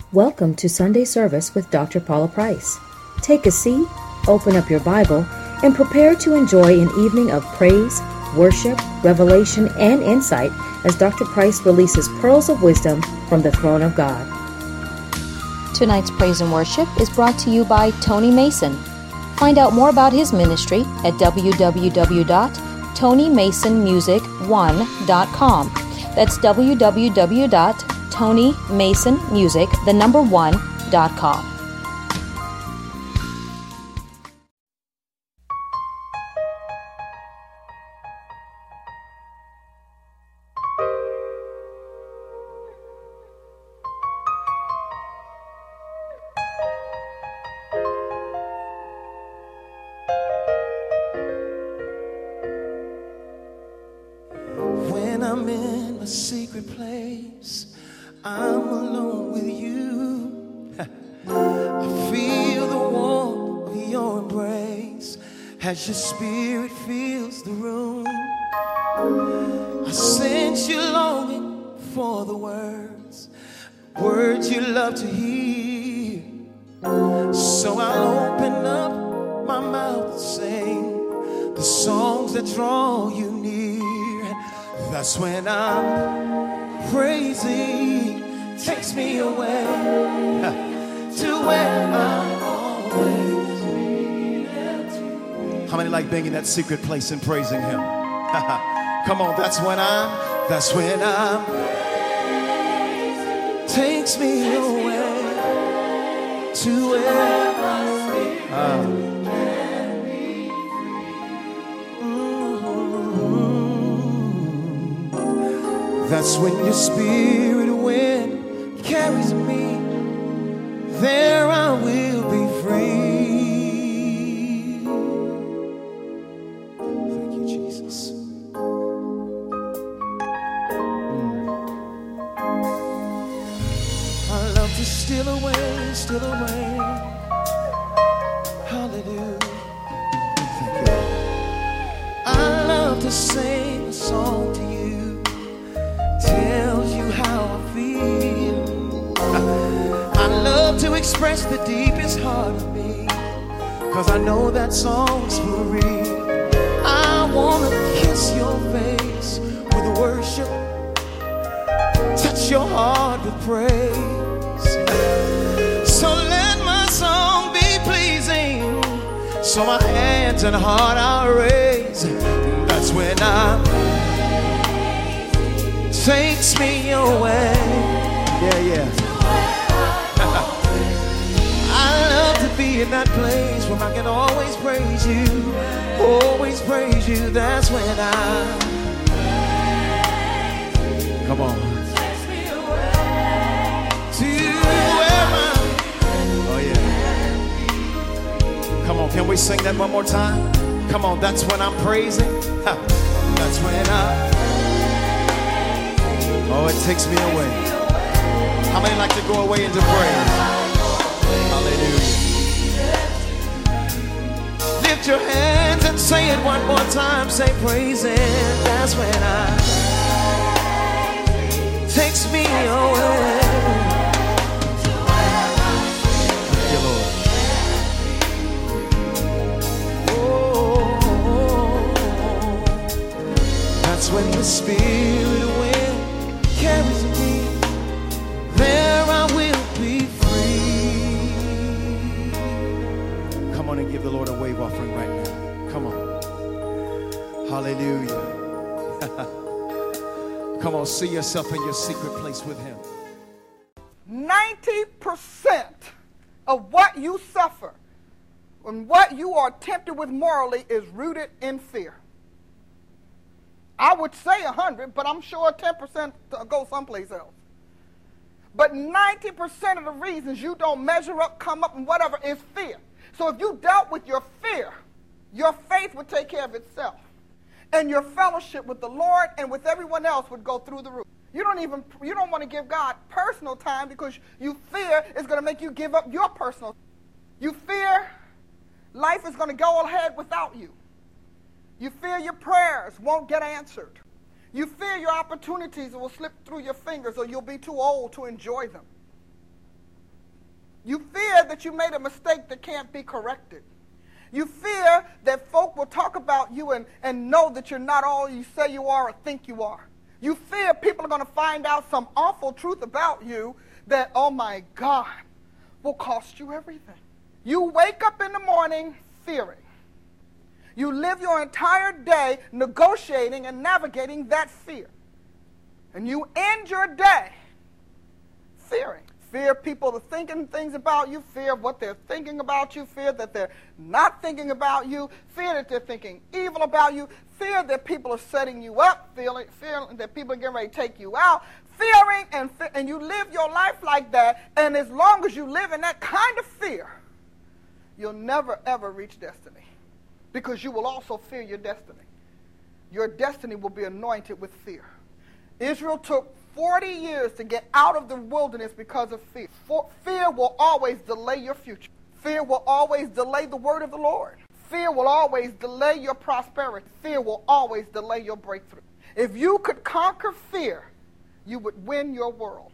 Welcome to Sunday Service with Dr. Paula Price. Take a seat, open up your Bible, and prepare to enjoy an evening of praise, worship, revelation, and insight as Dr. Price releases pearls of wisdom from the throne of God. Tonight's praise and worship is brought to you by Tony Mason. Find out more about his ministry at www.tonymasonmusic1.com. That's www.tonymasonmusic1.com. When I'm in a secret place, I'm alone with you. I feel the warmth of your embrace as your spirit fills the room. I sense you longing for the words you love to hear. So I'll open up my mouth and sing the songs that draw you near. That's when I'm praising, takes me away to where I'm always needed to be. How many like being in that secret place and praising Him? Come on, that's when I'm praising, takes me away to where I'm That's when your spirit wind carries me. There I will be free. Thank you, Jesus. I love to steal away. Hallelujah. Thank you. I love to sing a song to you. Tells you how I feel. I love to express the deepest heart of me, 'cause I know that song's for real. I wanna kiss your face with worship, touch your heart with praise. So let my song be pleasing, so my hands and heart I'll raise. That's when takes me away. Yeah. I love to be in that place where I can always praise you. That's when come on. Takes me away to where oh yeah. Come on, can we sing that one more time? Come on, that's when I'm praising. That's when oh, it takes me away. How many like to go away into praise? Hallelujah. Lift your hands and say it one more time. Say praise it. That's when takes me away. Thank you, Lord. Oh, that's when the Spirit carries me, there I will be free. Come on and give the Lord a wave offering right now. Come on. Hallelujah. Come on, see yourself in your secret place with Him. 90% of what you suffer and what you are tempted with morally is rooted in fear. I would say 100, but I'm sure 10% go someplace else. But 90% of the reasons you don't measure up, come up, and whatever is fear. So if you dealt with your fear, your faith would take care of itself. And your fellowship with the Lord and with everyone else would go through the roof. You don't want to give God personal time because you fear it's going to make you give up your personal. You fear life is going to go ahead without you. You fear your prayers won't get answered. You fear your opportunities will slip through your fingers or you'll be too old to enjoy them. You fear that you made a mistake that can't be corrected. You fear that folk will talk about you and know that you're not all you say you are or think you are. You fear people are going to find out some awful truth about you that, oh my God, will cost you everything. You wake up in the morning fearing. You live your entire day negotiating and navigating that fear. And you end your day fearing. Fear people are thinking things about you, fear of what they're thinking about you, fear that they're not thinking about you, fear that they're thinking evil about you, fear that people are setting you up, fear that people are getting ready to take you out, fearing, and you live your life like that, and as long as you live in that kind of fear, you'll never, ever reach destiny, because you will also fear your destiny. Your destiny will be anointed with fear. Israel took 40 years to get out of the wilderness because of fear. Fear will always delay your future. Fear will always delay the word of the Lord. Fear will always delay your prosperity. Fear will always delay your breakthrough. If you could conquer fear, you would win your world.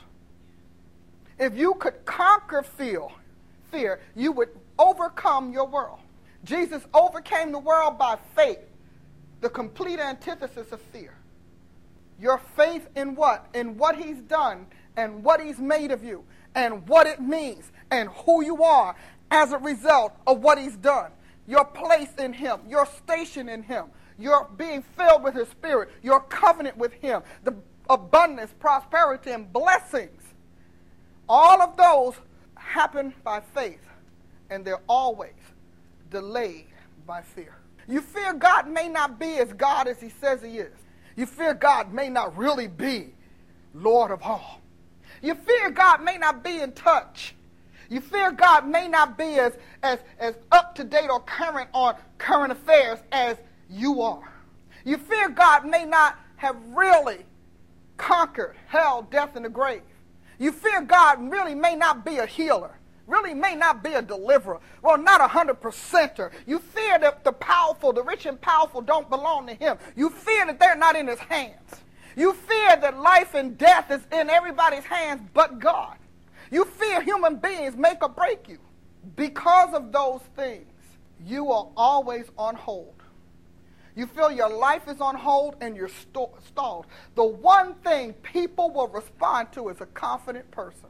If you could conquer fear, you would overcome your world. Jesus overcame the world by faith, the complete antithesis of fear. Your faith in what? In what he's done and what he's made of you and what it means and who you are as a result of what he's done. Your place in him, your station in him, your being filled with his spirit, your covenant with him, the abundance, prosperity, and blessings. All of those happen by faith, and they're always delayed by fear. You fear God may not be as God as he says he is. You fear God may not really be Lord of all. You fear God may not be in touch. You fear God may not be as up-to-date or current on current affairs as you are. You fear God may not have really conquered hell, death, and the grave. You fear God really may not be a healer, really may not be a deliverer, well, not 100%er. You fear that the powerful, the rich and powerful don't belong to him. You fear that they're not in his hands. You fear that life and death is in everybody's hands but God. You fear human beings make or break you. Because of those things, you are always on hold. You feel your life is on hold and you're stalled. The one thing people will respond to is a confident person.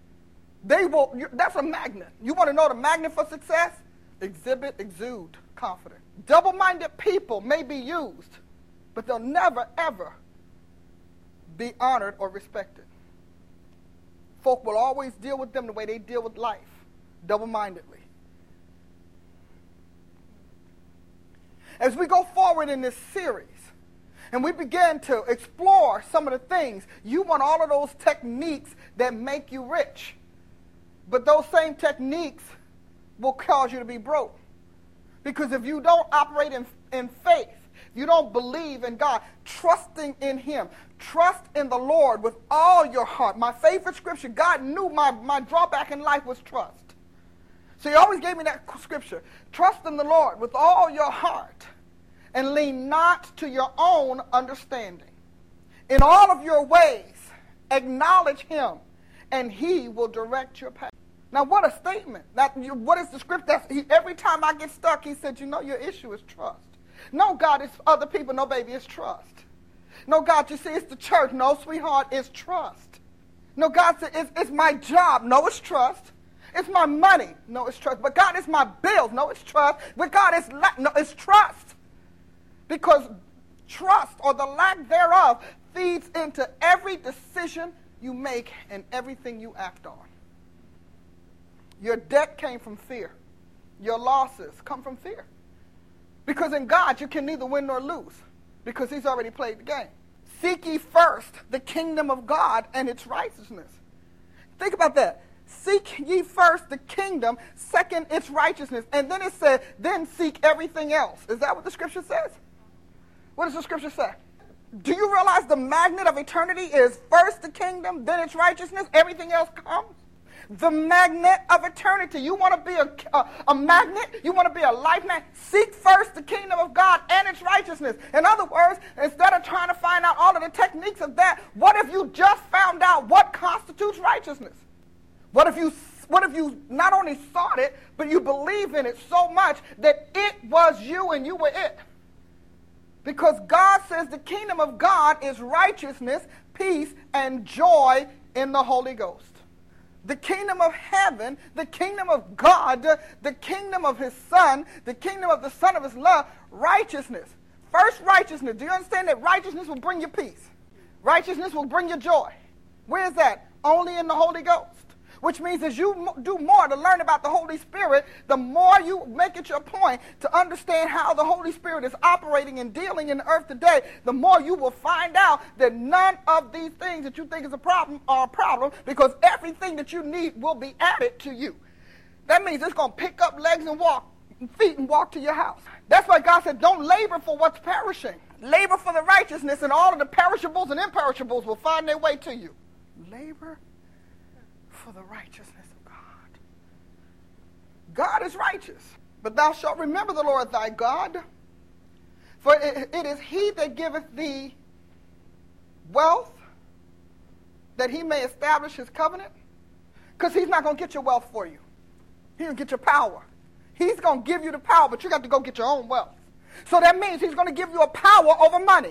That's a magnet. You want to know the magnet for success? Exude confidence. Double-minded people may be used, but they'll never, ever be honored or respected. Folk will always deal with them the way they deal with life, double-mindedly. As we go forward in this series, and we begin to explore some of the things, you want all of those techniques that make you rich. But those same techniques will cause you to be broke. Because if you don't operate in faith, you don't believe in God, trusting in him, trust in the Lord with all your heart. My favorite scripture, God knew my drawback in life was trust. So he always gave me that scripture. Trust in the Lord with all your heart and lean not to your own understanding. In all of your ways, acknowledge him and he will direct your path. Now, what a statement. What is the script? Every time I get stuck, he said, your issue is trust. No, God, it's other people. No, baby, it's trust. No, God, you see, it's the church. No, sweetheart, it's trust. No, God said, it's my job. No, it's trust. It's my money. No, it's trust. But God, it's my bills. No, it's trust. But God, it's trust. Because trust, or the lack thereof, feeds into every decision you make and everything you act on. Your debt came from fear. Your losses come from fear. Because in God, you can neither win nor lose, because he's already played the game. Seek ye first the kingdom of God and its righteousness. Think about that. Seek ye first the kingdom, second its righteousness. And then it said, then seek everything else. Is that what the scripture says? What does the scripture say? Do you realize the magnet of eternity is first the kingdom, then its righteousness, everything else comes? The magnet of eternity. You want to be a magnet? You want to be a life magnet? Seek first the kingdom of God and its righteousness. In other words, instead of trying to find out all of the techniques of that, what if you just found out what constitutes righteousness? What if you what if you not only thought it, but you believe in it so much that it was you and you were it? Because God says the kingdom of God is righteousness, peace, and joy in the Holy Ghost. The kingdom of heaven, the kingdom of God, the kingdom of his Son, the kingdom of the Son of his love, righteousness. First, righteousness. Do you understand that righteousness will bring you peace? Righteousness will bring you joy. Where is that? Only in the Holy Ghost. Which means as you do more to learn about the Holy Spirit, the more you make it your point to understand how the Holy Spirit is operating and dealing in the earth today, the more you will find out that none of these things that you think is a problem are a problem, because everything that you need will be added to you. That means it's going to pick up legs and feet and walk to your house. That's why God said, don't labor for what's perishing. Labor for the righteousness, and all of the perishables and imperishables will find their way to you. Labor for the righteousness of God. God is righteous. But thou shalt remember the Lord thy God, for it is he that giveth thee wealth, that he may establish his covenant. Because he's not going to get your wealth for you. He's going to get your power. He's going to give you the power, but you got to go get your own wealth. So that means he's going to give you a power over money,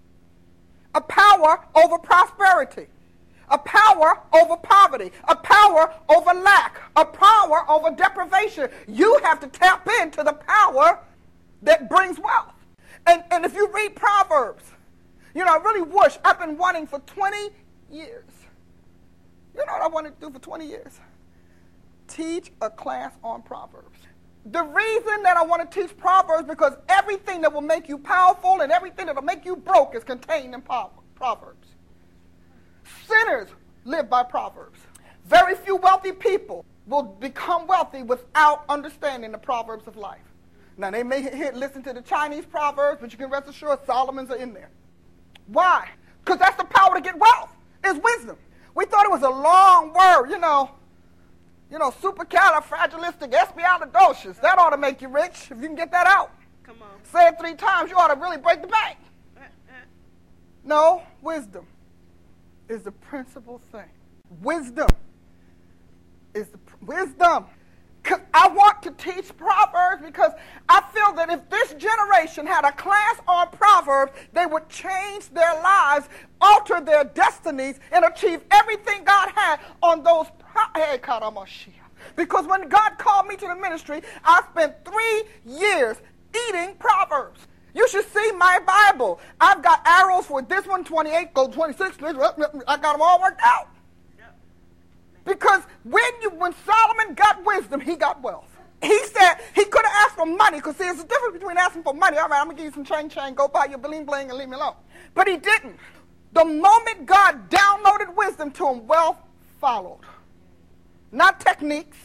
a power over prosperity, a power over poverty, a power over lack, a power over deprivation. You have to tap into the power that brings wealth. And if you read Proverbs, you know, I really wish, I've been wanting for 20 years. You know what I wanted to do for 20 years? Teach a class on Proverbs. The reason that I want to teach Proverbs, because everything that will make you powerful and everything that will make you broke is contained in Proverbs. Sinners live by Proverbs. Very few wealthy people will become wealthy without understanding the Proverbs of life. Now, they may listen to the Chinese Proverbs, but you can rest assured Solomon's are in there. Why? Because that's the power to get wealth, is wisdom. We thought it was a long word, you know, supercalifragilisticexpialidocious. That ought to make you rich if you can get that out. Come on. Say it 3 times, you ought to really break the bank. No, wisdom is the principal thing. Wisdom is wisdom. Because I want to teach Proverbs, because I feel that if this generation had a class on Proverbs, they would change their lives, alter their destinies, and achieve everything God had on those. Because when God called me to the ministry, I spent 3 years eating Proverbs. You should see my Bible. I've got arrows for this one, 28, go 26. I got them all worked out. Because when Solomon got wisdom, he got wealth. He said he could have asked for money, because there's a difference between asking for money. All right, I'm going to give you some chain, go buy your bling bling and leave me alone. But he didn't. The moment God downloaded wisdom to him, wealth followed. Not techniques,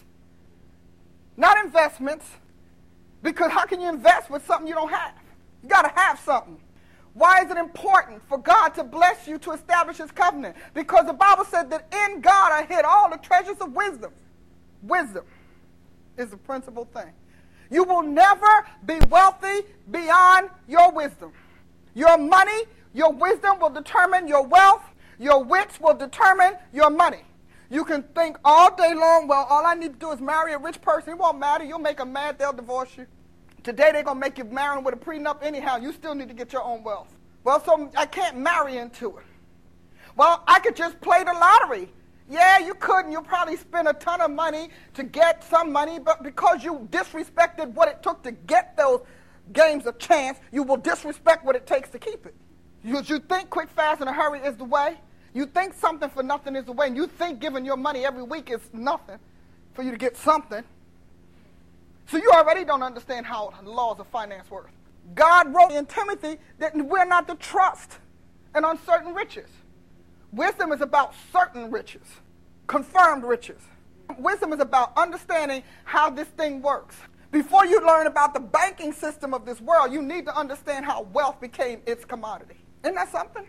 not investments, because how can you invest with something you don't have? You got to have something. Why is it important for God to bless you to establish his covenant? Because the Bible said that in God are hid all the treasures of wisdom. Wisdom is the principal thing. You will never be wealthy beyond your wisdom. Your money, your wisdom will determine your wealth. Your wits will determine your money. You can think all day long, well, all I need to do is marry a rich person. It won't matter. You'll make them mad. They'll divorce you. Today they're going to make you marry with a prenup anyhow. You still need to get your own wealth. Well, so I can't marry into it. Well, I could just play the lottery. Yeah, you could, and you'll probably spend a ton of money to get some money, but because you disrespected what it took to get those games of chance, you will disrespect what it takes to keep it. You think quick, fast, in a hurry is the way. You think something for nothing is the way, and you think giving your money every week is nothing for you to get something. So you already don't understand how the laws of finance work. God wrote in Timothy that we're not to trust in uncertain riches. Wisdom is about certain riches, confirmed riches. Wisdom is about understanding how this thing works. Before you learn about the banking system of this world, you need to understand how wealth became its commodity. Isn't that something?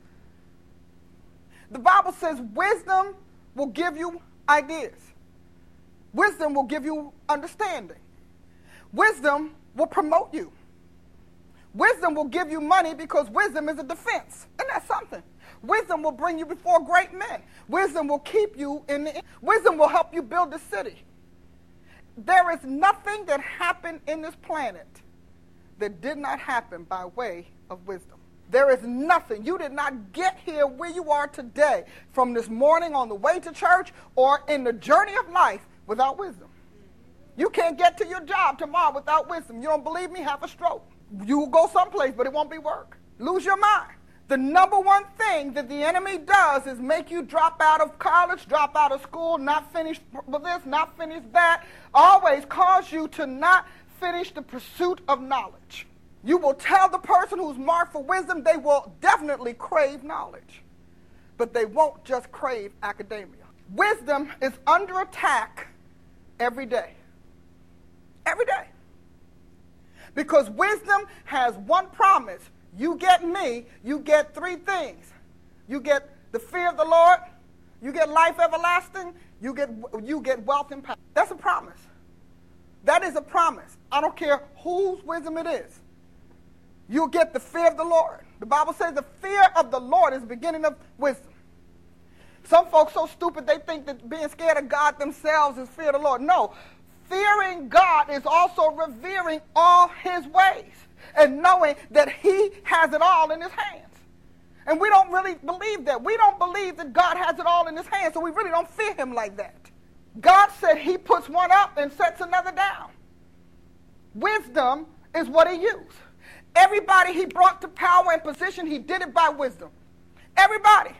The Bible says wisdom will give you ideas. Wisdom will give you understanding. Wisdom will promote you. Wisdom will give you money, because wisdom is a defense. Isn't that something? Wisdom will bring you before great men. Wisdom will keep you in the... Wisdom will help you build the city. There is nothing that happened in this planet that did not happen by way of wisdom. There is nothing. You did not get here where you are today from this morning on the way to church or in the journey of life without wisdom. You can't get to your job tomorrow without wisdom. You don't believe me? Have a stroke. You will go someplace, but it won't be work. Lose your mind. The number one thing that the enemy does is make you drop out of college, drop out of school, not finish this, not finish that, always cause you to not finish the pursuit of knowledge. You will tell the person who's marked for wisdom they will definitely crave knowledge, but they won't just crave academia. Wisdom is under attack every day. Every day. Because wisdom has one promise. You get me, you get three things. You get the fear of the Lord, you get life everlasting, you get wealth and power. That's a promise. That is a promise. I don't care whose wisdom it is. You'll get the fear of the Lord. The Bible says the fear of the Lord is the beginning of wisdom. Some folks so stupid they think that being scared of God themselves is fear of the Lord. No. Fearing God is also revering all his ways and knowing that he has it all in his hands. And we don't really believe that. We don't believe that God has it all in his hands, so we really don't fear him like that. God said he puts one up and sets another down. Wisdom is what he used. Everybody he brought to power and position, he did it by wisdom. Everybody.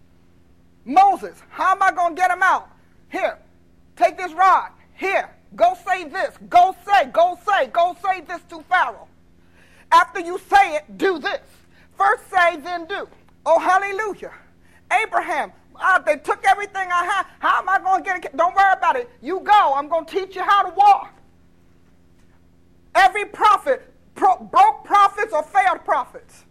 Moses, how am I going to get him out? Here, take this rod. Here, go say this. Go say this to Pharaoh. After you say it, do this. First say, then do. Oh, hallelujah. Abraham, they took everything I had. How am I going to get it? Don't worry about it. You go. I'm going to teach you how to walk. Every prophet, broke prophets or failed prophets.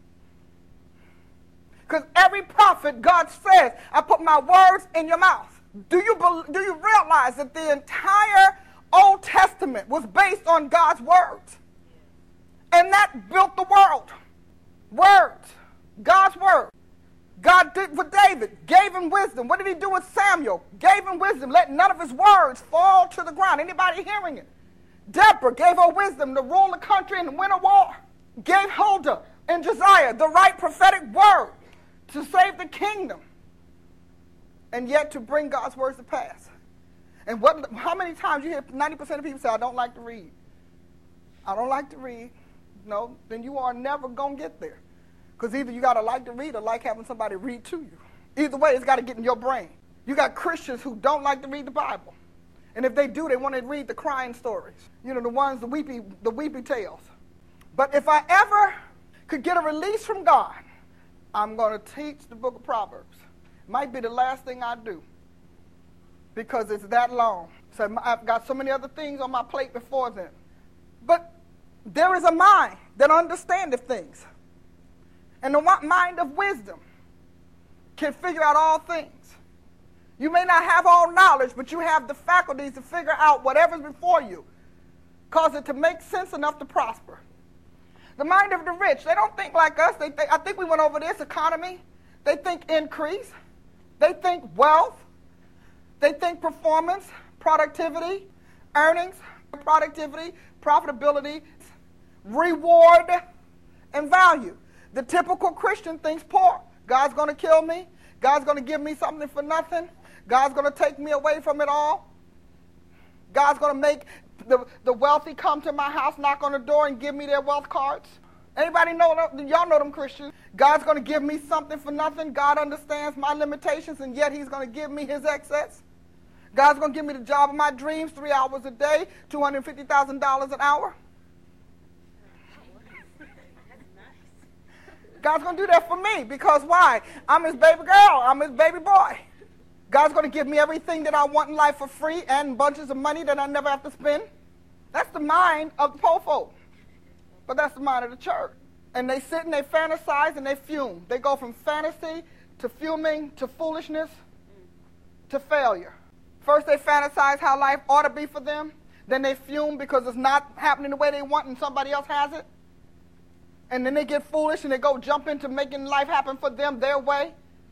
Because every prophet, God says, I put my words in your mouth. Do you realize that the entire Old Testament was based on God's words? And that built the world. Words. God's word. God did for David, gave him wisdom. What did he do with Samuel? Gave him wisdom. Let none of his words fall to the ground. Anybody hearing it? Deborah gave her wisdom to rule the country and win a war. Gave Huldah and Josiah the right prophetic word to save the kingdom. And yet to bring God's words to pass. And how many times you hear 90% of people say, I don't like to read. I don't like to read. No, then you are never going to get there. Because either you got to like to read or like having somebody read to you. Either way, it's got to get in your brain. You got Christians who don't like to read the Bible. And if they do, they want to read the crying stories. You know, the ones, the weepy tales. But if I ever could get a release from God, I'm going to teach the book of Proverbs. It might be the last thing I do. Because it's that long. So I've got so many other things on my plate before then. But there is a mind that understandeth things. And the mind of wisdom can figure out all things. You may not have all knowledge, but you have the faculties to figure out whatever's before you. Cause it to make sense enough to prosper. The mind of the rich, they don't think like us. I think we went over this economy. They think increase. They think wealth. They think performance, productivity, earnings, productivity, profitability, reward, and value. The typical Christian thinks poor. God's going to kill me. God's going to give me something for nothing. God's going to take me away from it all. God's going to make the wealthy come to my house, knock on the door, and give me their wealth cards. Anybody know them? Y'all know them Christians. God's going to give me something for nothing. God understands my limitations, and yet he's going to give me his excess. God's going to give me the job of my dreams, 3 hours a day, $250,000 an hour. God's going to do that for me because why? I'm his baby girl. I'm his baby boy. God's going to give me everything that I want in life for free and bunches of money that I never have to spend. That's the mind of the poor folk. But that's the mind of the church. And they sit and they fantasize and they fume. They go from fantasy to fuming to foolishness to failure. First they fantasize how life ought to be for them. Then they fume because it's not happening the way they want and somebody else has it. And then they get foolish and they go jump into making life happen for them their way.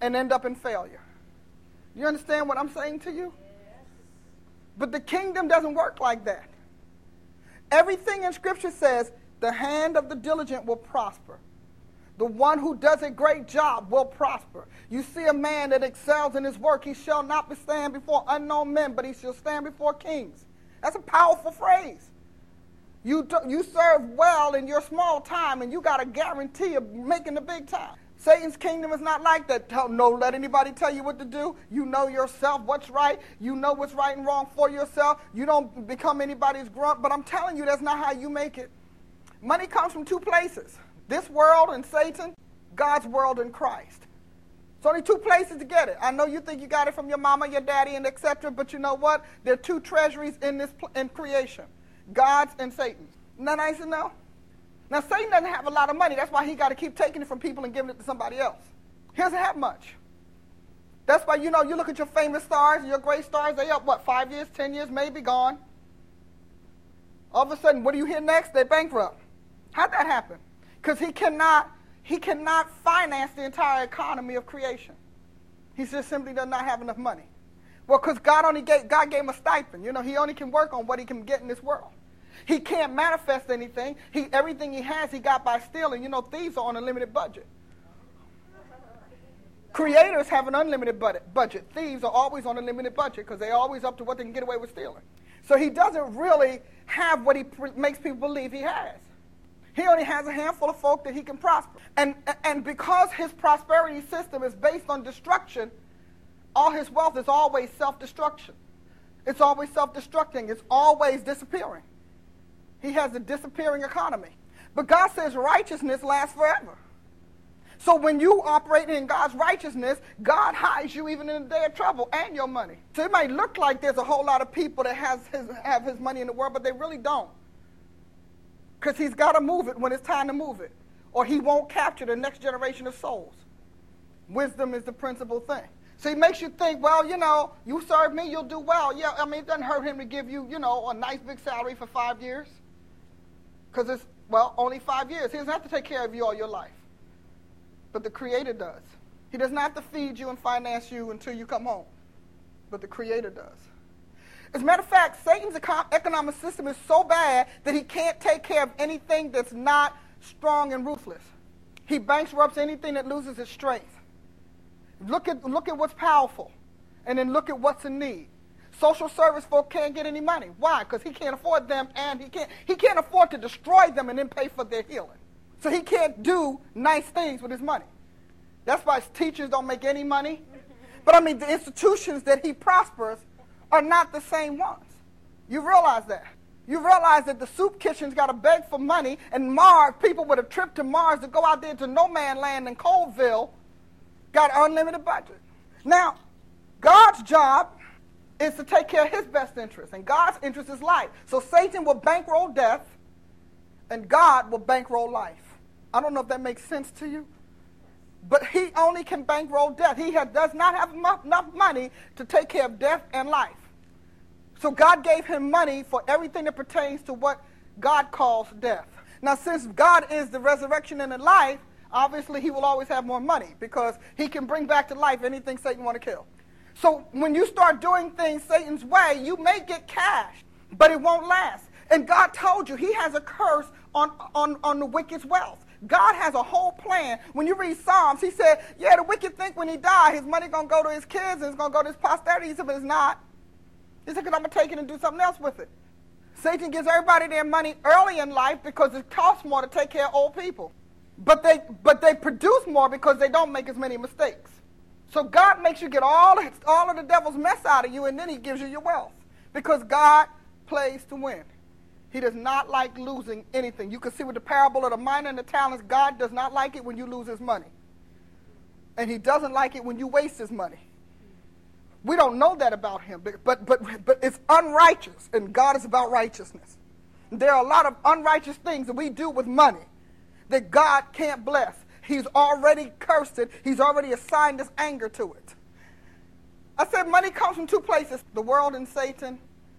and end up in failure. You understand what I'm saying to you? But the kingdom doesn't work like that. Everything in Scripture says the hand of the diligent will prosper. The one who does a great job will prosper. You see a man that excels in his work, he shall not stand before unknown men, but he shall stand before kings. That's a powerful phrase. You serve well in your small time, and you got a guarantee of making the big time. Satan's kingdom is not like that. Don't let anybody tell you what to do. You know yourself what's right. You know what's right and wrong for yourself. You don't become anybody's grunt. But I'm telling you, that's not how you make it. Money comes from two places. This world and Satan, God's world and Christ. It's only two places to get it. I know you think you got it from your mama, your daddy, and etc. But you know what? There are two treasuries in creation. God's and Satan's. Isn't that nice to know? Now, Satan doesn't have a lot of money. That's why he got to keep taking it from people and giving it to somebody else. He doesn't have much. That's why, you look at your famous stars, your great stars, they up, 5 years, 10 years, maybe gone. All of a sudden, what do you hear next? They're bankrupt. How'd that happen? Because he cannot finance the entire economy of creation. He just simply does not have enough money. Well, because God gave him a stipend. He only can work on what he can get in this world. He can't manifest anything. Everything he has, he got by stealing. Thieves are on a limited budget. Creators have an unlimited budget. Thieves are always on a limited budget because they're always up to what they can get away with stealing. So he doesn't really have what he makes people believe he has. He only has a handful of folk that he can prosper. And because his prosperity system is based on destruction, all his wealth is always self-destruction. It's always self-destructing. It's always disappearing. He has a disappearing economy. But God says righteousness lasts forever. So when you operate in God's righteousness, God hides you even in the day of trouble and your money. So it might look like there's a whole lot of people that have his money in the world, but they really don't. Because he's got to move it when it's time to move it. Or he won't capture the next generation of souls. Wisdom is the principal thing. So he makes you think, well, you serve me, you'll do well. Yeah, it doesn't hurt him to give you, a nice big salary for 5 years. Because it's, only 5 years. He doesn't have to take care of you all your life. But the Creator does. He doesn't have to feed you and finance you until you come home. But the Creator does. As a matter of fact, Satan's economic system is so bad that he can't take care of anything that's not strong and ruthless. He bankrupts anything that loses its strength. Look at what's powerful, and then look at what's in need. Social service folk can't get any money. Why? Because he can't afford them, and he can't afford to destroy them and then pay for their healing. So he can't do nice things with his money. That's why his teachers don't make any money. But the institutions that he prospers are not the same ones. You realize that. You realize that the soup kitchen's got to beg for money, and Mars, people with a trip to Mars to go out there to no man land in Colville, got unlimited budget. Now, God's job is to take care of his best interest, and God's interest is life. So Satan will bankroll death, and God will bankroll life. I don't know if that makes sense to you, but he only can bankroll death. He does not have enough money to take care of death and life. So God gave him money for everything that pertains to what God calls death. Now, since God is the resurrection and the life, obviously he will always have more money because he can bring back to life anything Satan want to kill. So when you start doing things Satan's way, you may get cash, but it won't last. And God told you he has a curse on the wicked's wealth. God has a whole plan. When you read Psalms, he said, the wicked think when he dies, his money going to go to his kids and it's going to go to his posterity. He said, but it's not. He said, because I'm going to take it and do something else with it. Satan gives everybody their money early in life because it costs more to take care of old people. But they produce more because they don't make as many mistakes. So God makes you get all of the devil's mess out of you, and then he gives you your wealth. Because God plays to win. He does not like losing anything. You can see with the parable of the miner and the talents, God does not like it when you lose his money. And he doesn't like it when you waste his money. We don't know that about him, but it's unrighteous, and God is about righteousness. There are a lot of unrighteous things that we do with money that God can't bless. He's already cursed it. He's already assigned his anger to it. I said money comes from two places, the world and Satan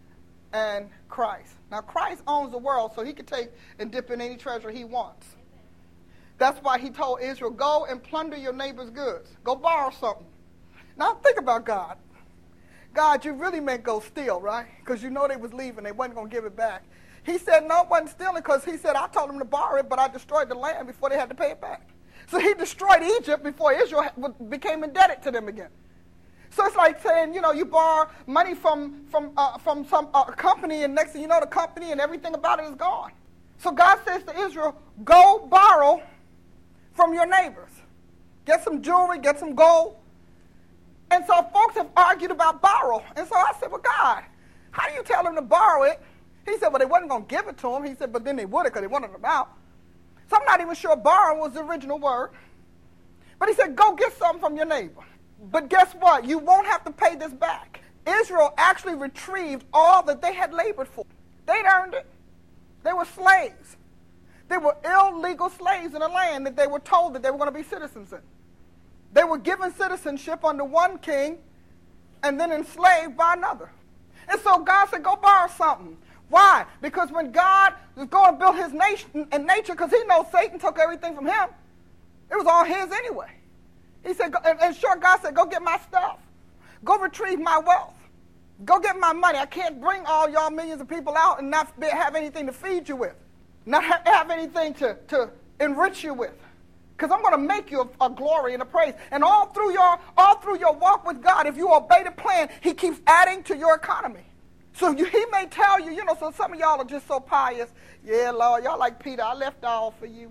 and Christ. Now, Christ owns the world, so he can take and dip in any treasure he wants. That's why he told Israel, go and plunder your neighbor's goods. Go borrow something. Now think about God. God, you really meant go steal, right? Because you know they was leaving. They wasn't going to give it back. He said, no, it wasn't stealing because he said, I told them to borrow it, but I destroyed the land before they had to pay it back. So he destroyed Egypt before Israel became indebted to them again. So it's like saying, you borrow money from some company, and next thing you know, the company and everything about it is gone. So God says to Israel, go borrow from your neighbors. Get some jewelry, get some gold. And so folks have argued about borrow. And so I said, well, God, how do you tell them to borrow it? He said, well, they wasn't going to give it to them. He said, but then they would have because they wanted them out. So I'm not even sure borrow was the original word. But he said, go get something from your neighbor. But guess what? You won't have to pay this back. Israel actually retrieved all that they had labored for. They'd earned it. They were slaves. They were illegal slaves in a land that they were told that they were going to be citizens in. They were given citizenship under one king and then enslaved by another. And so God said, go borrow something. Why? Because when God was going to build his nation and nature, because he knows Satan took everything from him, it was all his anyway. He said, and sure, God said, go get my stuff. Go retrieve my wealth. Go get my money. I can't bring all y'all millions of people out and not have anything to feed you with, not have anything to enrich you with. Because I'm going to make you a glory and a praise. And all through your walk with God, if you obey the plan, he keeps adding to your economy. So he may tell you, so some of y'all are just so pious. Yeah, Lord, y'all like Peter, I left all for you.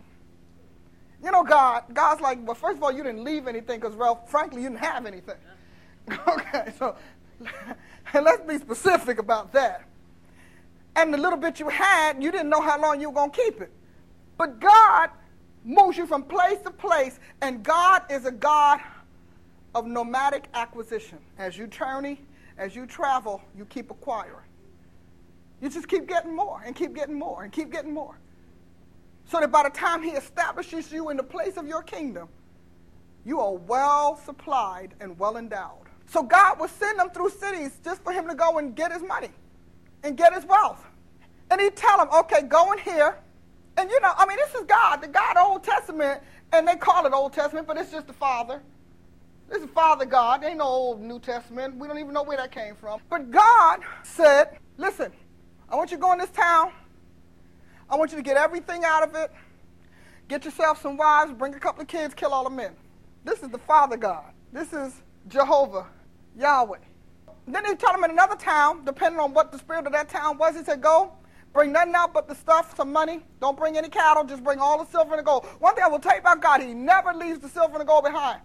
God's like, well, first of all, you didn't leave anything because, well, frankly, you didn't have anything. Okay, so let's be specific about that. And the little bit you had, you didn't know how long you were going to keep it. But God moves you from place to place, and God is a God of nomadic acquisition. As you journey, as you travel, you keep acquiring. You just keep getting more and keep getting more and keep getting more. So that by the time he establishes you in the place of your kingdom, you are well supplied and well endowed. So God will send them through cities just for him to go and get his money and get his wealth. And he'd tell them, okay, go in here. And this is God, the God of Old Testament, and they call it Old Testament, but it's just the Father. This is Father God. There ain't no Old New Testament. We don't even know where that came from. But God said, listen, I want you to go in this town. I want you to get everything out of it. Get yourself some wives, bring a couple of kids, kill all the men. This is the Father God. This is Jehovah, Yahweh. Then he told him in another town, depending on what the spirit of that town was, he said, go, bring nothing out but the stuff, some money. Don't bring any cattle, just bring all the silver and the gold. One thing I will tell you about God, he never leaves the silver and the gold behind.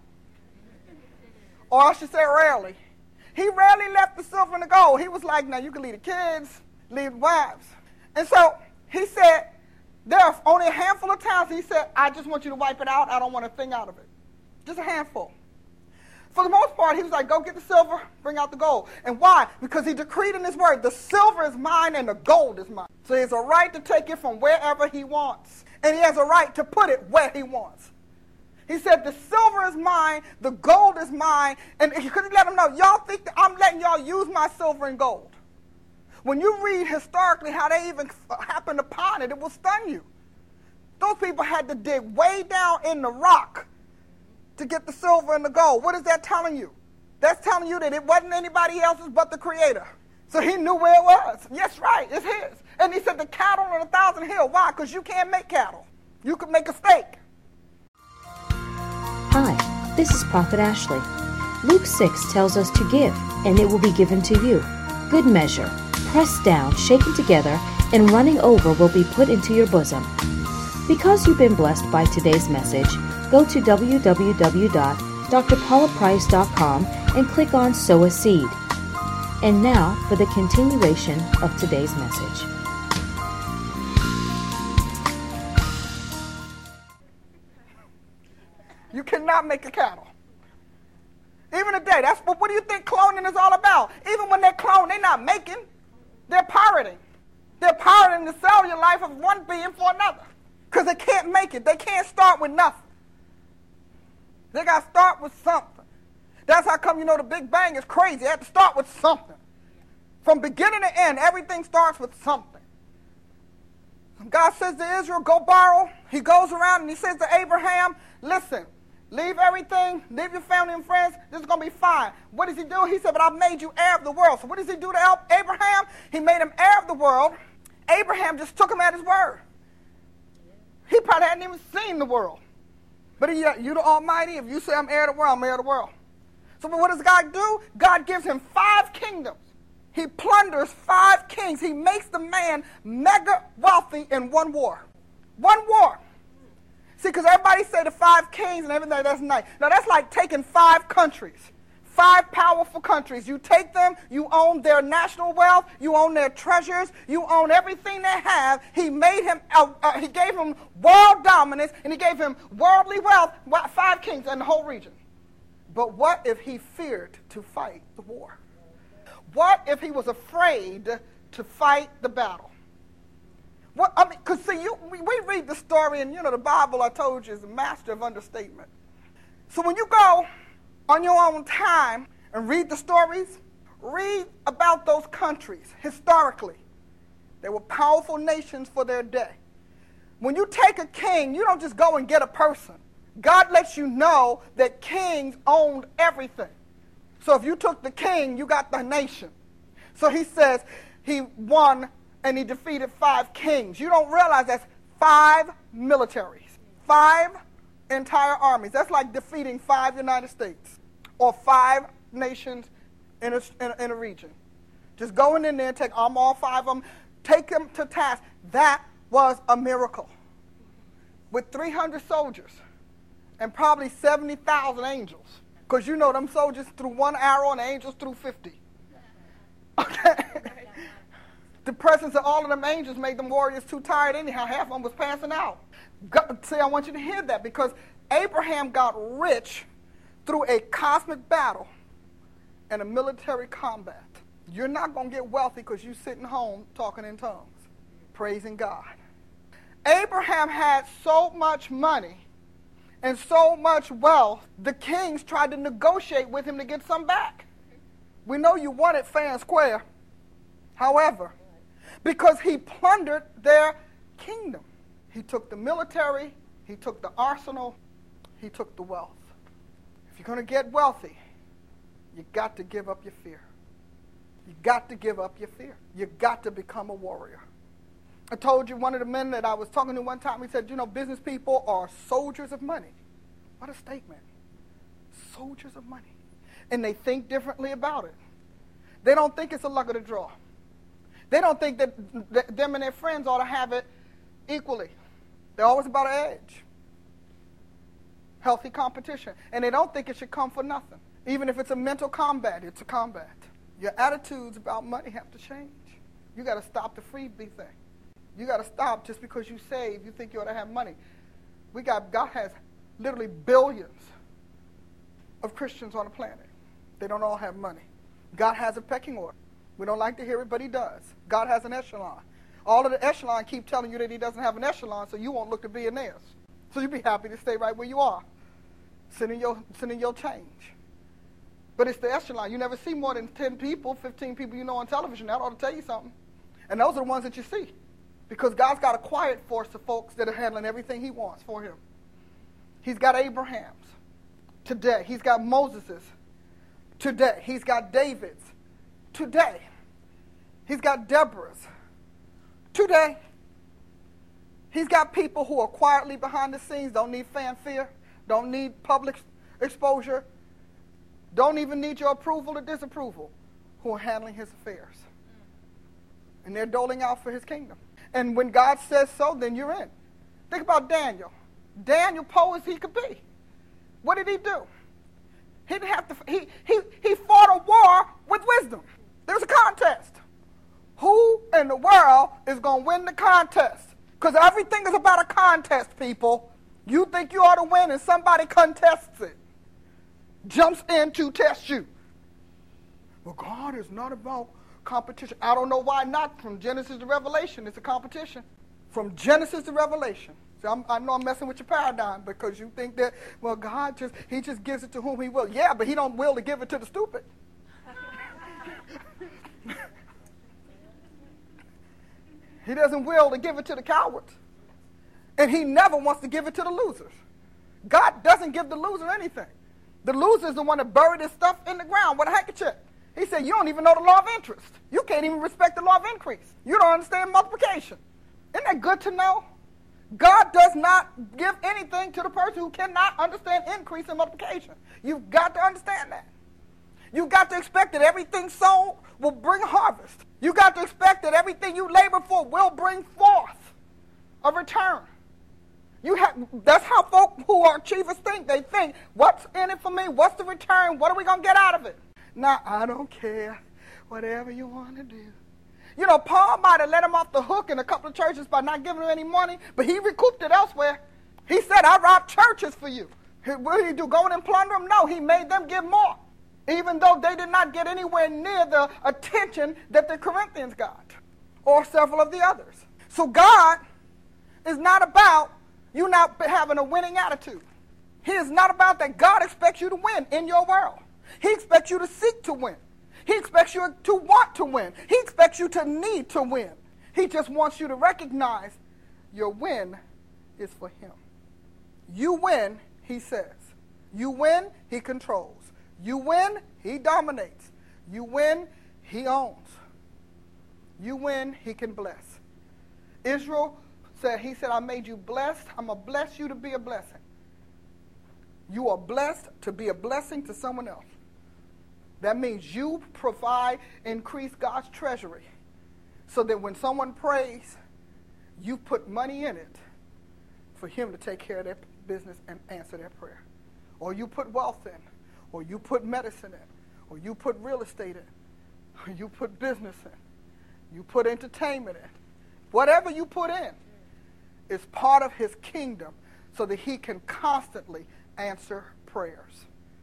Or I should say rarely. He rarely left the silver and the gold. He was like, now you can leave the kids, leave the wives. And so he said, there are only a handful of towns. He said, I just want you to wipe it out. I don't want a thing out of it. Just a handful. For the most part, he was like, go get the silver, bring out the gold. And why? Because he decreed in his word, the silver is mine and the gold is mine. So he has a right to take it from wherever he wants. And he has a right to put it where he wants. He said, the silver is mine, the gold is mine. And he couldn't let them know, y'all think that I'm letting y'all use my silver and gold. When you read historically how they even happened upon it, it will stun you. Those people had to dig way down in the rock to get the silver and the gold. What is that telling you? That's telling you that it wasn't anybody else's but the Creator. So he knew where it was. Yes, right, it's his. And he said the cattle on 1,000 hills. Why? Because you can't make cattle. You can make a steak. Hi, this is Prophet Ashley. Luke 6 tells us to give, and it will be given to you. Good measure, pressed down, shaken together, and running over will be put into your bosom. Because you've been blessed by today's message, go to www.drpaulaprice.com and click on Sow a Seed. And now for the continuation of today's message. You cannot make a cattle. Even today, that's what do you think cloning is all about? Even when they clone, they're not making. They're pirating. They're pirating the cellular life of one being for another. Because they can't make it. They can't start with nothing. They got to start with something. That's how come, the Big Bang is crazy. They have to start with something. From beginning to end, everything starts with something. God says to Israel, go borrow. He goes around and he says to Abraham, listen, leave everything, leave your family and friends. This is going to be fine. What does he do? He said, but I've made you heir of the world. So what does he do to Abraham? He made him heir of the world. Abraham just took him at his word. He probably hadn't even seen the world. But you're the Almighty. If you say I'm heir of the world, I'm heir of the world. So what does God do? God gives him 5 kingdoms. He plunders 5 kings. He makes the man mega wealthy in one war. One war. See, because everybody say the 5 kings and everything, that's nice. No, that's like taking 5 countries. 5 powerful countries. You take them, you own their national wealth, you own their treasures, you own everything they have. He made him, he gave him world dominance, and he gave him worldly wealth, 5 kings in the whole region. But what if he feared to fight the war? What if he was afraid to fight the battle? What, I mean, because see, we read the story, and the Bible, I told you, is a master of understatement. So when you go on your own time and read the stories, read about those countries historically. They were powerful nations for their day. When you take a king, you don't just go and get a person. God lets you know that kings owned everything. So if you took the king, you got the nation. So he says he won and he defeated 5 kings. You don't realize that's 5 militaries, 5 entire armies. That's like defeating 5 United States or 5 nations in a region. Just going in there and take all 5 of them, take them to task. That was a miracle. With 300 soldiers and probably 70,000 angels. Because them soldiers threw 1 arrow and the angels threw 50. Okay? The presence of all of them angels made them warriors too tired anyhow. Half of them was passing out. See, I want you to hear that because Abraham got rich through a cosmic battle and a military combat. You're not going to get wealthy because you're sitting home talking in tongues, praising God. Abraham had so much money and so much wealth, the kings tried to negotiate with him to get some back. We know you wanted fair and square. However, because he plundered their kingdom. He took the military, he took the arsenal, he took the wealth. If you're going to get wealthy, you got to give up your fear. You got to give up your fear. You got to become a warrior. I told you one of the men that I was talking to one time, he said, business people are soldiers of money. What a statement. Soldiers of money. And they think differently about it. They don't think it's a luck of the draw. They don't think that them and their friends ought to have it equally. They're always about an edge. Healthy competition. And they don't think it should come for nothing. Even if it's a mental combat, it's a combat. Your attitudes about money have to change. You got to stop the freebie thing. You got to stop just because you save, you think you ought to have money. God has literally billions of Christians on the planet. They don't all have money. God has a pecking order. We don't like to hear it, but he does. God has an echelon. All of the echelon keep telling you that he doesn't have an echelon, so you won't look to be in theirs. So you'll be happy to stay right where you are, sending your change. But it's the echelon. You never see more than 10 people, 15 people on television. That ought to tell you something. And those are the ones that you see. Because God's got a quiet force of folks that are handling everything he wants for him. He's got Abraham's today. He's got Moses's today. He's got David's today. He's got Deborah's today. He's got people who are quietly behind the scenes, don't need fanfare, don't need public exposure, don't even need your approval or disapproval, who are handling his affairs. And they're doling out for his kingdom. And when God says so, then you're in. Think about Daniel. Daniel, poor as he could be. What did he do? He didn't have to. He fought a war with wisdom. There's a contest. Who in the world is going to win the contest? Because everything is about a contest, people. You think you ought to win and somebody contests it. Jumps in to test you. Well, God is not about competition. I don't know why not. From Genesis to Revelation, it's a competition. From Genesis to Revelation. So I know I'm messing with your paradigm because you think that, well, God he just gives it to whom he will. Yeah, but he don't will to give it to the stupid. He doesn't will to give it to the cowards. And he never wants to give it to the losers. God doesn't give the loser anything. The loser is the one that buried his stuff in the ground with a handkerchief. He said, you don't even know the law of interest. You can't even respect the law of increase. You don't understand multiplication. Isn't that good to know? God does not give anything to the person who cannot understand increase and multiplication. You've got to understand that. You've got to expect that everything sown will bring harvest. You've got to expect that everything you labor for will bring forth a return. That's how folk who are achievers think. They think, what's in it for me? What's the return? What are we going to get out of it? Now, I don't care. Whatever you want to do. You know, Paul might have let him off the hook in a couple of churches by not giving him any money, but he recouped it elsewhere. He said, I robbed churches for you. What did he do, go in and plunder them? No, he made them give more, even though they did not get anywhere near the attention that the Corinthians got, or several of the others. So God is not about you not having a winning attitude. He is not about that. God expects you to win in your world. He expects you to seek to win. He expects you to want to win. He expects you to need to win. He just wants you to recognize your win is for him. You win, he says. You win, he controls. You win, he dominates. You win, he owns. You win, he can bless. Israel said, he said, I made you blessed. I'm going to bless you to be a blessing. You are blessed to be a blessing to someone else. That means you provide, increase God's treasury so that when someone prays, you put money in it for him to take care of their business and answer their prayer. Or you put wealth in, or you put medicine in, or you put real estate in, or you put business in, you put entertainment in. Whatever you put in is part of his kingdom so that he can constantly answer prayers.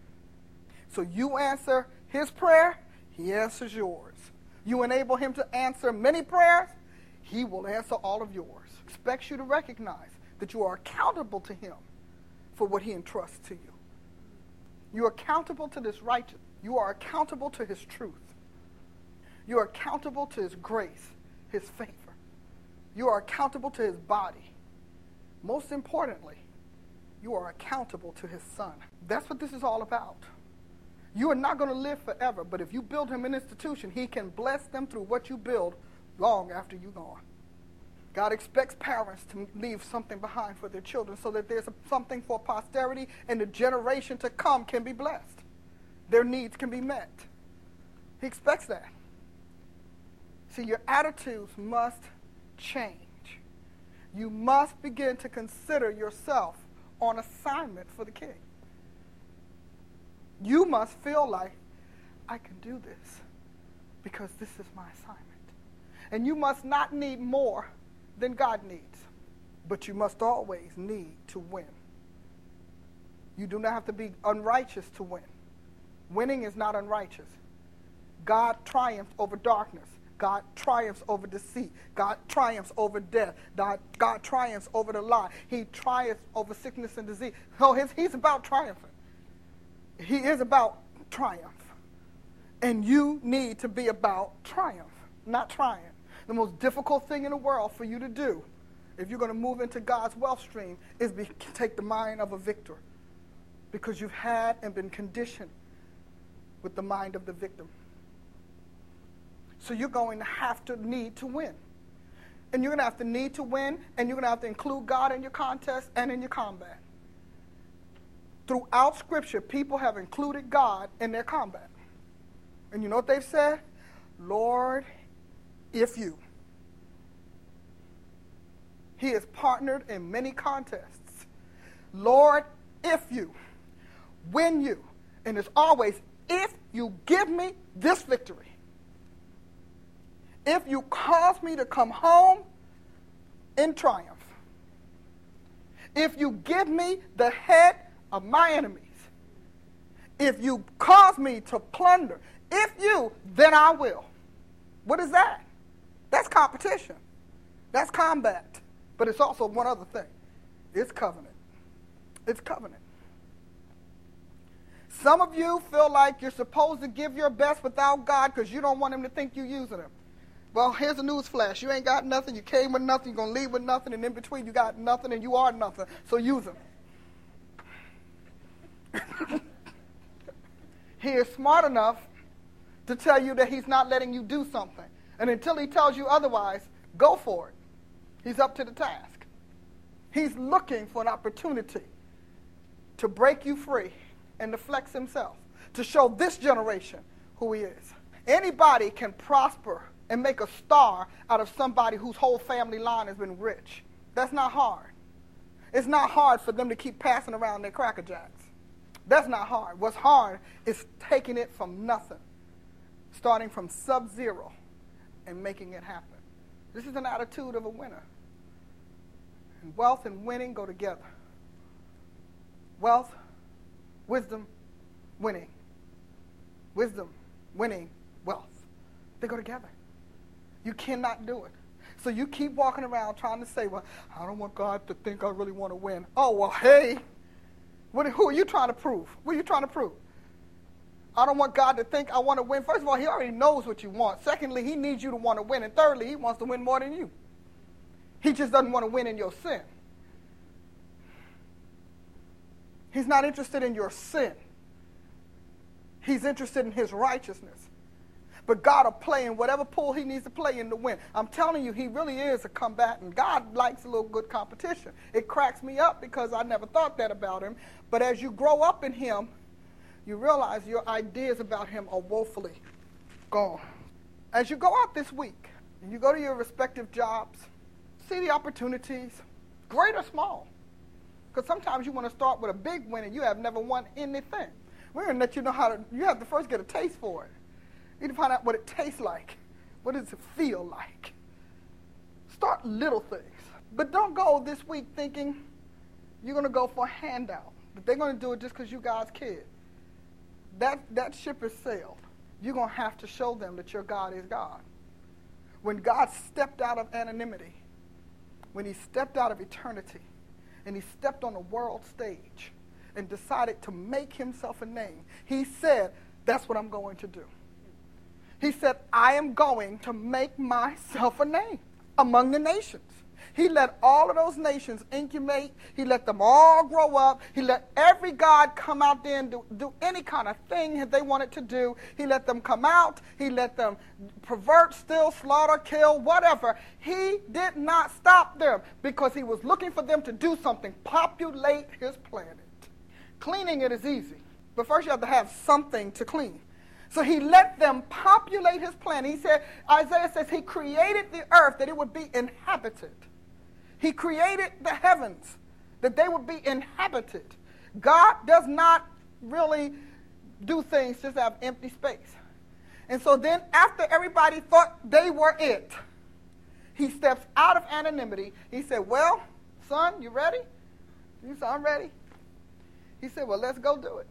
So you answer his prayer, he answers yours. You enable him to answer many prayers, he will answer all of yours. Expects you to recognize that you are accountable to him for what he entrusts to you. You are accountable to this righteousness. You are accountable to his truth. You are accountable to his grace, his favor. You are accountable to his body. Most importantly, you are accountable to his son. That's what this is all about. You are not going to live forever, but if you build him an institution, he can bless them through what you build long after you're gone. God expects parents to leave something behind for their children so that there's something for posterity and the generation to come can be blessed. Their needs can be met. He expects that. See, your attitudes must change. You must begin to consider yourself on assignment for the king. You must feel like, I can do this because this is my assignment. And you must not need more than God needs, but you must always need to win. You do not have to be unrighteous to win. Winning is not unrighteous. God triumphs over darkness. God triumphs over deceit. God triumphs over death. God triumphs over the lie. He triumphs over sickness and disease. So he's about triumphing. He is about triumph. And you need to be about triumph, not triumph. The most difficult thing in the world for you to do, if you're going to move into God's wealth stream, is take the mind of a victor. Because you've had and been conditioned with the mind of the victim. So you're going to have to need to win. And you're going to have to need to win, and you're going to have to include God in your contest and in your combat. Throughout Scripture, people have included God in their combat. And you know what they've said? Lord, if you. He has partnered in many contests. Lord, if you. When you. And it's always, if you give me this victory. If you cause me to come home in triumph. If you give me the head of my enemies. If you cause me to plunder. If you, then I will. What is that? That's competition. That's combat. But it's also one other thing. It's covenant. It's covenant. Some of you feel like you're supposed to give your best without God because you don't want him to think you're using him. Well, here's a news flash. You ain't got nothing. You came with nothing. You're going to leave with nothing. And in between, you got nothing and you are nothing. So use them. He is smart enough to tell you that he's not letting you do something. And until he tells you otherwise, go for it. He's up to the task. He's looking for an opportunity to break you free and to flex himself, to show this generation who he is. Anybody can prosper and make a star out of somebody whose whole family line has been rich. That's not hard. It's not hard for them to keep passing around their Cracker Jacks. That's not hard. What's hard is taking it from nothing, starting from sub-zero and making it happen. This is an attitude of a winner. And wealth and winning go together. Wealth, wisdom, winning. Wisdom, winning, wealth. They go together. You cannot do it. So you keep walking around trying to say, well, I don't want God to think I really want to win. Oh, well, hey, who are you trying to prove? What are you trying to prove? I don't want God to think I want to win. First of all, he already knows what you want. Secondly, he needs you to want to win. And thirdly, he wants to win more than you. He just doesn't want to win in your sin. He's not interested in your sin. He's interested in his righteousness. But God will play in whatever pool he needs to play in to win. I'm telling you, he really is a combatant. God likes a little good competition. It cracks me up because I never thought that about him. But as you grow up in him, you realize your ideas about him are woefully gone. As you go out this week, and you go to your respective jobs, see the opportunities, great or small. Because sometimes you want to start with a big win and you have never won anything. We're going to let you know you have to first get a taste for it. You need to find out what it tastes like. What does it feel like? Start little things. But don't go this week thinking you're going to go for a handout. But they're going to do it just because you God's kid. That ship has sailed. You're going to have to show them that your God is God. When God stepped out of anonymity, when he stepped out of eternity, and he stepped on the world stage and decided to make himself a name, he said, that's what I'm going to do. He said, I am going to make myself a name among the nations. He let all of those nations incubate. He let them all grow up. He let every god come out there and do any kind of thing that they wanted to do. He let them come out. He let them pervert, steal, slaughter, kill, whatever. He did not stop them because he was looking for them to do something, populate his planet. Cleaning it is easy, but first you have to have something to clean. So he let them populate his planet. He said, Isaiah says he created the earth that it would be inhabited. He created the heavens that they would be inhabited. God does not really do things just out of empty space. And so then after everybody thought they were it, he steps out of anonymity. He said, well, son, you ready? You said, I'm ready. He said, well, let's go do it.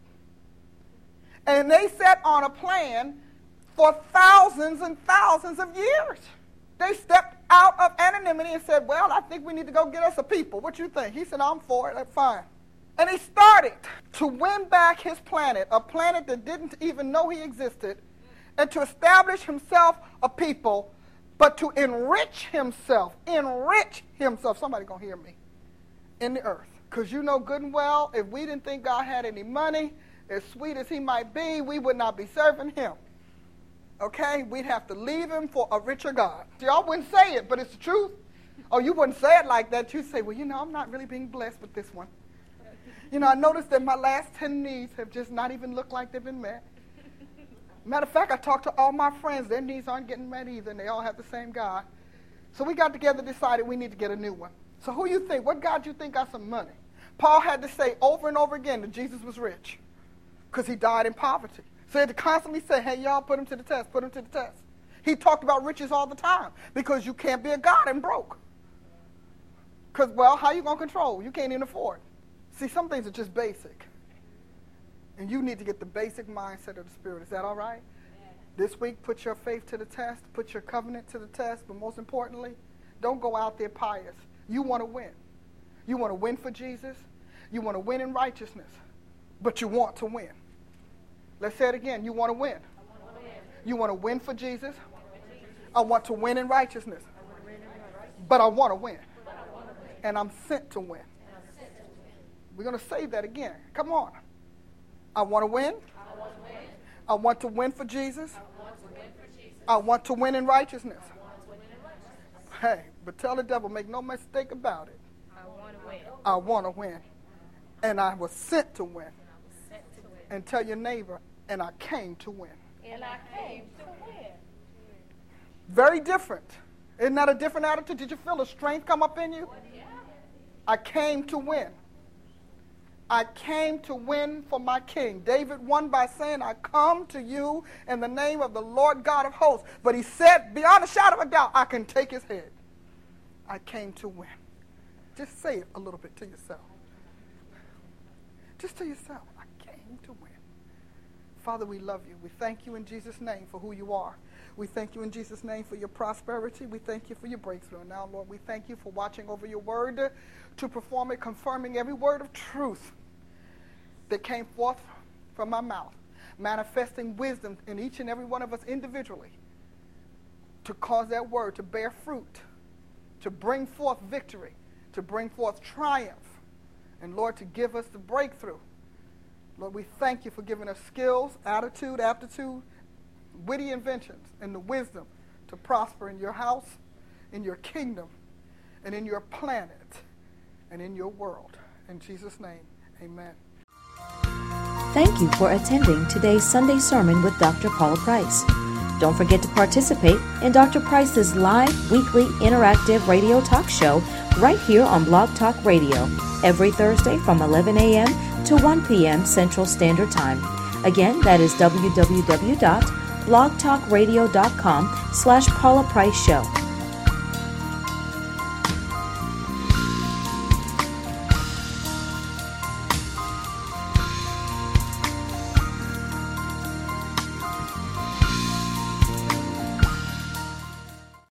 And they set on a plan for thousands and thousands of years. They stepped out of anonymity and said, well, I think we need to go get us a people. What you think? He said, I'm for it. That's fine. And he started to win back his planet, a planet that didn't even know he existed, and to establish himself a people, but to enrich himself. Somebody going to hear me. In the earth. Because you know good and well, if we didn't think God had any money, as sweet as he might be, we would not be serving him. Okay? We'd have to leave him for a richer God. Y'all wouldn't say it, but it's the truth. Oh, you wouldn't say it like that. You'd say, well, I'm not really being blessed with this one. I noticed that my last 10 needs have just not even looked like they've been met. Matter of fact, I talked to all my friends. Their needs aren't getting met either, and they all have the same God. So we got together and decided we need to get a new one. So who you think? What God you think got some money? Paul had to say over and over again that Jesus was rich because he died in poverty. So he had to constantly say, hey, y'all, put him to the test, put him to the test. He talked about riches all the time because you can't be a God and broke. Because, well, how you going to control? You can't even afford. See, some things are just basic. And you need to get the basic mindset of the Spirit. Is that all right? Yeah. This week, put your faith to the test, put your covenant to the test, but most importantly, don't go out there pious. You want to win. You want to win for Jesus. You want to win in righteousness, but you want to win. Let's say it again. You want to win. You want to win for Jesus. I want to win in righteousness. But I want to win. And I'm sent to win. We're going to say that again. Come on. I want to win. I want to win for Jesus. I want to win in righteousness. Hey, but tell the devil, make no mistake about it. I want to win. And I was sent to win. And tell your neighbor, and I came to win. Very different. Isn't that a different attitude? Did you feel the strength come up in you? I came to win. I came to win for my king. David won by saying, I come to you in the name of the Lord God of hosts. But he said, beyond a shadow of a doubt, I can take his head. I came to win. Just say it a little bit to yourself. Just to yourself, I came to win. Father, we love you. We thank you in Jesus' name for who you are. We thank you in Jesus' name for your prosperity. We thank you for your breakthrough. And now, Lord, we thank you for watching over your word to perform it, confirming every word of truth that came forth from my mouth, manifesting wisdom in each and every one of us individually to cause that word to bear fruit, to bring forth victory, to bring forth triumph, and, Lord, to give us the breakthrough. Lord, we thank you for giving us skills, attitude, aptitude, witty inventions, and the wisdom to prosper in your house, in your kingdom, and in your planet, and in your world. In Jesus' name, amen. Thank you for attending today's Sunday sermon with Dr. Paula Price. Don't forget to participate in Dr. Price's live weekly interactive radio talk show right here on Blog Talk Radio every Thursday from 11 a.m. to 1 p.m. Central Standard Time. Again, that is www.blogtalkradio.com/Paula Price Show.